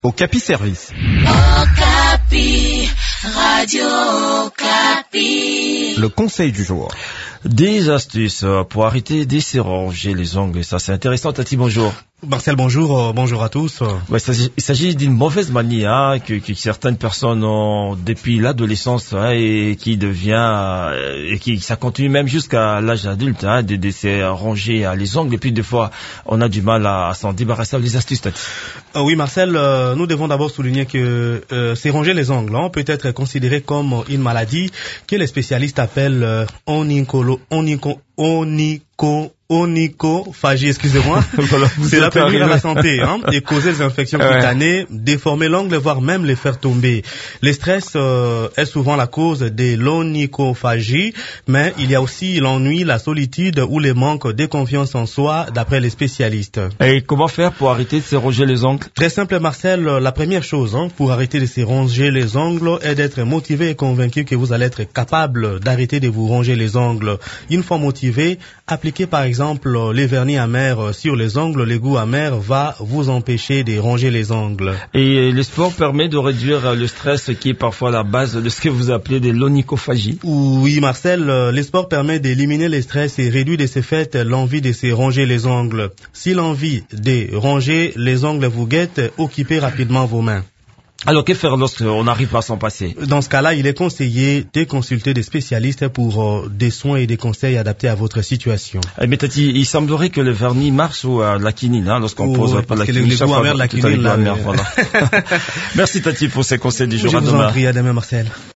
Okapi Service. Okapi, Radio Okapi. Le conseil du jour. Des astuces pour arrêter de se ronger les ongles. Ça, c'est intéressant. Tati, bonjour. Marcel, bonjour. Bonjour à tous. Ouais, il s'agit d'une mauvaise manie que certaines personnes ont depuis l'adolescence et qui devient et qui ça continue même jusqu'à l'âge adulte de se ronger les ongles. Et puis des fois, on a du mal à s'en débarrasser. Les astuces, Tati. Oui, Marcel, nous devons d'abord souligner que se ronger les ongles peut être considéré comme une maladie que les spécialistes appellent onychophagie, excusez-moi. Voilà, c'est la pénurie à la santé, et causer des infections cutanées, déformer l'ongle, voire même les faire tomber. Le stress est souvent la cause de l'onychophagie, mais il y a aussi l'ennui, la solitude ou le manque de confiance en soi, d'après les spécialistes. Et comment faire pour arrêter de se ronger les ongles? Très simple, Marcel. La première chose pour arrêter de se ronger les ongles est d'être motivé et convaincu que vous allez être capable d'arrêter de vous ronger les ongles. Une fois motivé, appliquez par exemple les vernis amers sur les ongles. Le goût amer va vous empêcher de ronger les ongles. Et le sport permet de réduire le stress qui est parfois la base de ce que vous appelez de l'onychophagie. Oui, Marcel, le sport permet d'éliminer le stress et réduire de ce fait l'envie de se ronger les ongles. Si l'envie de ronger les ongles vous guette, occupez rapidement vos mains. Alors, que faire lorsqu'on n'arrive pas à s'en passer? Dans ce cas-là, il est conseillé de consulter des spécialistes pour des soins et des conseils adaptés à votre situation. Mais Tati, il semblerait que le vernis marche ou la quinine, lorsqu'on pose pas la quinine. Les goûts amers de la quinine, voilà. Merci Tati pour ces conseils du jour. Je vous en prie, à demain Marcel.